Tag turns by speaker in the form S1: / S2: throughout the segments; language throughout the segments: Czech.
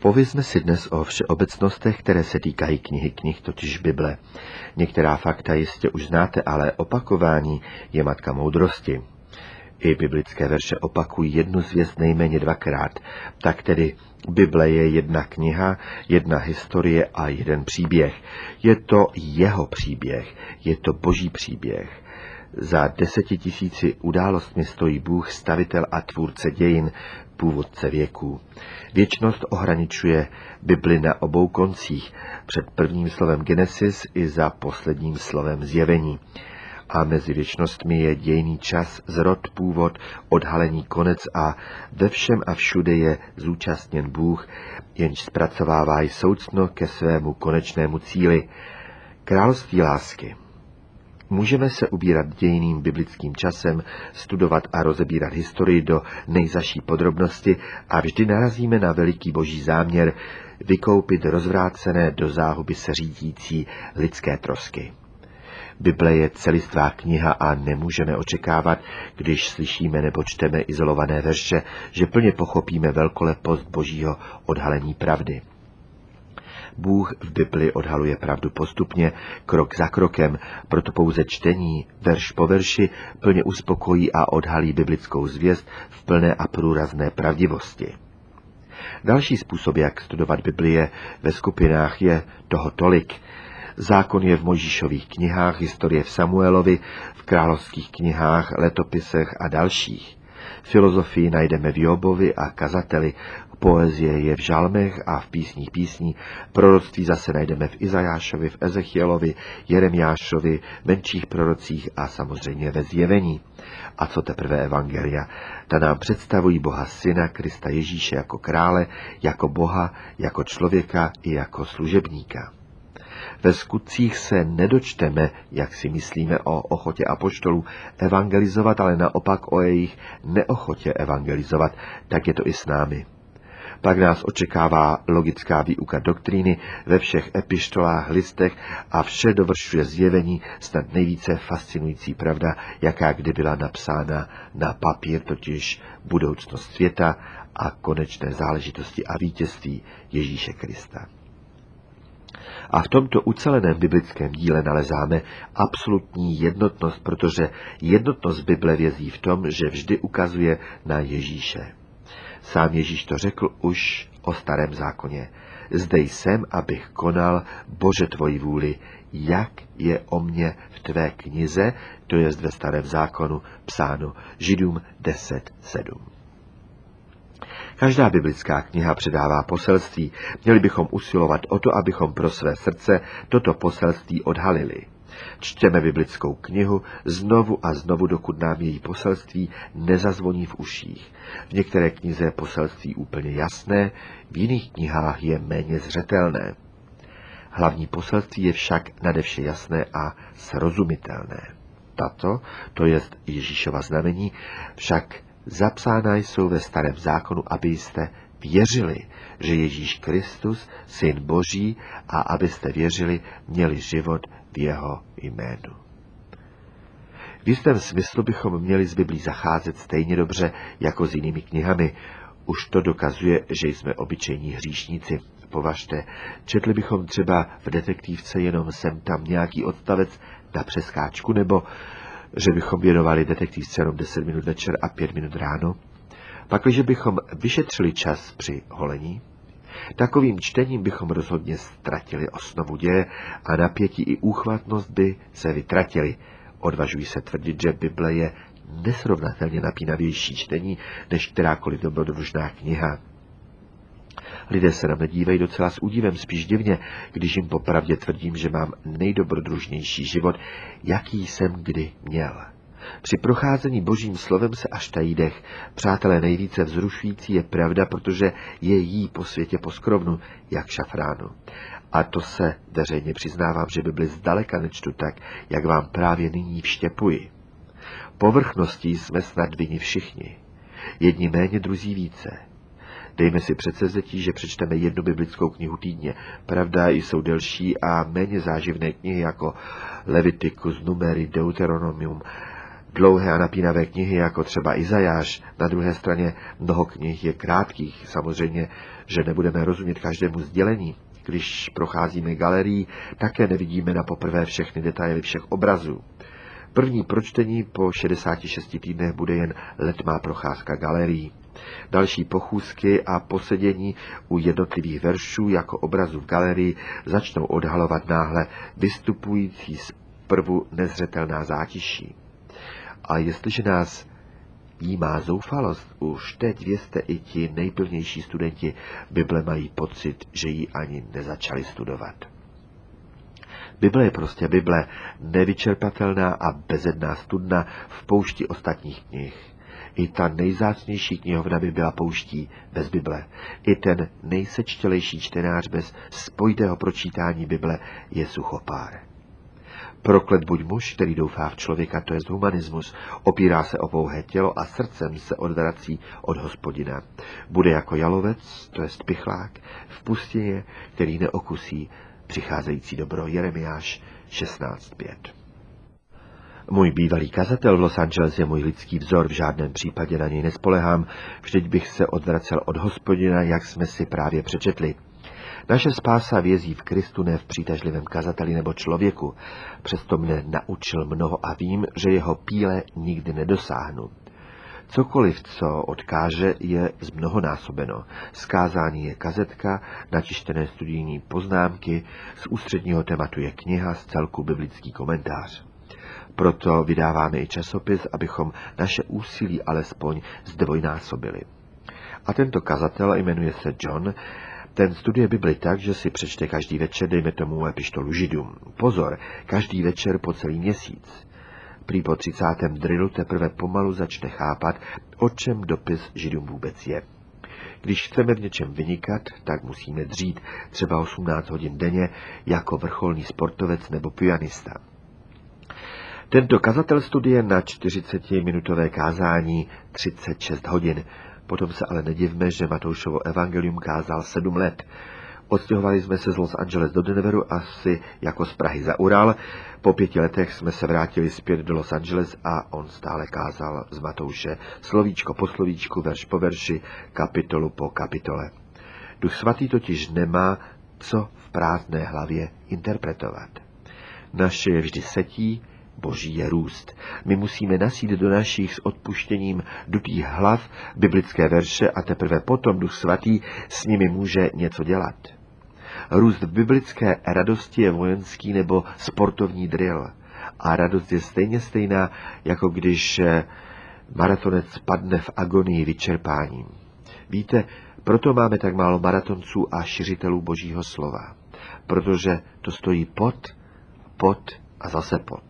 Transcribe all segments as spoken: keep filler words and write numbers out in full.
S1: Povězme si dnes o všeobecnostech, které se týkají knihy knih, totiž Bible. Některá fakta jistě už znáte, ale opakování je matka moudrosti. I biblické verše opakují jednu zvěst nejméně dvakrát. Tak tedy Bible je jedna kniha, jedna historie a jeden příběh. Je to jeho příběh, je to boží příběh. Za deseti tisíci událostmi stojí Bůh, stavitel a tvůrce dějin, původce věků. Věčnost ohraničuje Bibli na obou koncích, před prvním slovem Genesis i za posledním slovem Zjevení. A mezi věčnostmi je dějný čas, zrod, původ, odhalení, konec a ve všem a všude je zúčastněn Bůh, jenž zpracovává souctno ke svému konečnému cíli, království lásky. Můžeme se ubírat dějiným biblickým časem, studovat a rozebírat historii do nejzaší podrobnosti a vždy narazíme na veliký boží záměr vykoupit rozvrácené do záhuby se řídící lidské trosky. Bible je celistvá kniha a nemůžeme očekávat, když slyšíme nebo čteme izolované verše, že plně pochopíme velkolepost božího odhalení pravdy. Bůh v Bibli odhaluje pravdu postupně, krok za krokem, proto pouze čtení, verš po verši, plně uspokojí a odhalí biblickou zvěst v plné a průrazné pravdivosti. Další způsob, jak studovat Bibli ve skupinách, je toho tolik. Zákon je v Mojžíšových knihách, historie v Samuelovi, v královských knihách, letopisech a dalších. Filozofii najdeme v Jobovi a kazateli, poezie je v žalmech a v písních písní, proroctví zase najdeme v Izajášovi, v Ezechielovi, Jeremiášovi, menších prorocích a samozřejmě ve Zjevení. A co teprve evangelia? Ta nám představují Boha Syna, Krista Ježíše jako krále, jako Boha, jako člověka i jako služebníka. Ve skutcích se nedočteme, jak si myslíme, o ochotě apoštolů evangelizovat, ale naopak o jejich neochotě evangelizovat, tak je to i s námi. Pak nás očekává logická výuka doktríny ve všech epištolách, listech a vše dovršuje Zjevení, snad nejvíce fascinující pravda, jaká kdy byla napsána na papír, totiž budoucnost světa a konečné záležitosti a vítězství Ježíše Krista. A v tomto uceleném biblickém díle nalezáme absolutní jednotnost, protože jednotnost Bible vězí v tom, že vždy ukazuje na Ježíše. Sám Ježíš to řekl už o starém zákoně. Zde jsem, abych konal, Bože, tvoji vůli, jak je o mně v tvé knize, to jest ve starém zákonu, psáno. Židům deset sedm. Každá biblická kniha předává poselství. Měli bychom usilovat o to, abychom pro své srdce toto poselství odhalili. Čtěme biblickou knihu znovu a znovu, dokud nám její poselství nezazvoní v uších. V některé knize je poselství úplně jasné, v jiných knihách je méně zřetelné. Hlavní poselství je však nadevše jasné a srozumitelné. Tato, to jest Ježíšova znamení, však zapsána jsou ve starém zákonu, abyste věřili, že Ježíš Kristus, Syn Boží, a abyste věřili, měli život v jeho jménu. V jistém smyslu bychom měli s Biblí zacházet stejně dobře jako s jinými knihami. Už to dokazuje, že jsme obyčejní hříšníci. Považte, četli bychom třeba v detektivce jenom sem tam nějaký odstavec na přeskáčku, nebo že bychom věnovali detektivce jenom deset minut večer a pět minut ráno. Pakliže bychom vyšetřili čas při holení, takovým čtením bychom rozhodně ztratili osnovu děje a napětí i úchvatnost by se vytratili. Odvažuji se tvrdit, že Bible je nesrovnatelně napínavější čtení než kterákoliv dobrodružná kniha. Lidé se na mě dívají docela s údivem, spíš divně, když jim popravdě tvrdím, že mám nejdobrodružnější život, jaký jsem kdy měl. Při procházení božím slovem se až tají dech. Přátelé, nejvíce vzrušující je pravda, protože je jí po světě poskrovnu, jak šafránu. A to se veřejně přiznávám, že Bibli zdaleka nečtu tak, jak vám právě nyní vštěpuji. Povrchností jsme snad vinni všichni. Jedni méně, druzí více. Dejme si předsevzetí, že přečteme jednu biblickou knihu týdně. Pravda, jsou delší a méně záživné knihy jako Levitikus, Numery, Deuteronomium, dlouhé a napínavé knihy, jako třeba Izajáš. Na druhé straně mnoho knih je krátkých. Samozřejmě, že nebudeme rozumět každému sdělení. Když procházíme galerií, také nevidíme na poprvé všechny detaily všech obrazů. První pročtení po šedesáti šesti týdnech bude jen letmá procházka galerií. Další pochůzky a posedění u jednotlivých veršů jako obrazu v galerii začnou odhalovat náhle vystupující z prvu nezřetelná zátiší. A jestliže nás jímá zoufalost, už teď vězte i ti nejpilnější studenti Bible mají pocit, že ji ani nezačali studovat. Bible je prostě Bible, nevyčerpatelná a bezedná studna v poušti ostatních knih. I ta nejzácnější knihovna by byla pouští bez Bible. I ten nejsečtělejší čtenář bez spojitého pročítání Bible je suchopár. Proklet buď muž, který doufá v člověka, to je humanismus, opírá se o pouhé tělo a srdcem se odvrací od Hospodina. Bude jako jalovec, to je pichlák, v pustině, který neokusí přicházející dobro. Jeremiáš šestnáct pět. Můj bývalý kazatel v Los Angeles je můj lidský vzor, v žádném případě na něj nespolehám, vždyť bych se odvracel od Hospodina, jak jsme si právě přečetli. Naše spása vězí v Kristu, ne v přitažlivém kazateli nebo člověku. Přesto mne naučil mnoho a vím, že jeho píle nikdy nedosáhnu. Cokoliv, co odkáže, je zmnohonásobeno. Zkázání je kazetka, načištěné studijní poznámky, z ústředního tématu je kniha, z celku biblický komentář. Proto vydáváme i časopis, abychom naše úsilí alespoň zdvojnásobili. A tento kazatel jmenuje se John. Ten studuje Bibli tak, že si přečte každý večer, dejme tomu epištolu Židům. Pozor, každý večer po celý měsíc. Prý po třicátém drillu teprve pomalu začne chápat, o čem dopis Židům vůbec je. Když chceme v něčem vynikat, tak musíme dřít třeba osmnáct hodin denně jako vrcholný sportovec nebo pianista. Tento kazatel studuje na čtyřicetiminutové kázání třicet šest hodin. Potom se ale nedivme, že Matoušovo evangelium kázal sedm let. Odstěhovali jsme se z Los Angeles do Denveru asi jako z Prahy za Ural. Po pěti letech jsme se vrátili zpět do Los Angeles a on stále kázal z Matouše slovíčko po slovíčku, verš po verši, kapitolu po kapitole. Duch svatý totiž nemá co v prázdné hlavě interpretovat. Naše je vždy setí, Boží je růst. My musíme nasít do našich s odpuštěním dutých hlav biblické verše a teprve potom Duch svatý s nimi může něco dělat. Růst v biblické radosti je vojenský nebo sportovní drill. A radost je stejně stejná, jako když maratonec padne v agonii vyčerpáním. Víte, proto máme tak málo maratonců a šiřitelů Božího slova. Protože to stojí pot, pot a zase pot.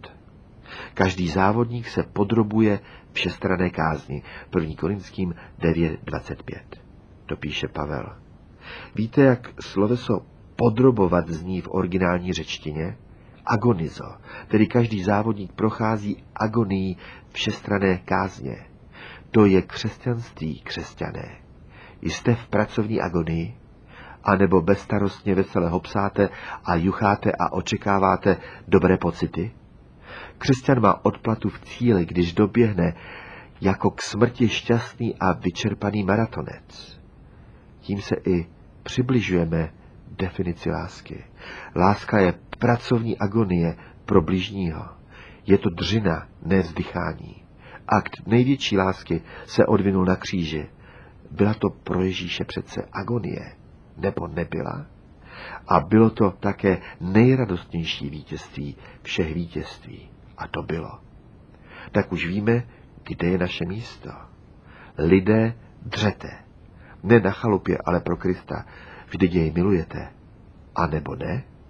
S1: Každý závodník se podrobuje všestranné kázni. první Korinským devět dvacet pět. To píše Pavel. Víte, jak sloveso podrobovat zní v originální řečtině? Agonizo. Tedy každý závodník prochází agonií všestranné kázně. To je křesťanství, křesťané. Jste v pracovní agonii? A nebo bezstarostně vesele hopsáte a jucháte a očekáváte dobré pocity? Křesťan má odplatu v cíli, když doběhne jako k smrti šťastný a vyčerpaný maratonec. Tím se i přibližujeme definici lásky. Láska je pracovní agonie pro bližního. Je to dřina, ne vzdychání. Akt největší lásky se odvinul na kříži. Byla to pro Ježíše přece agonie, nebo nebyla? A bylo to také nejradostnější vítězství všech vítězství. A to bylo. Tak už víme, kde je naše místo. Lidé, dřete. Ne na chalupě, ale pro Krista. Vždyť jej milujete. A nebo ne?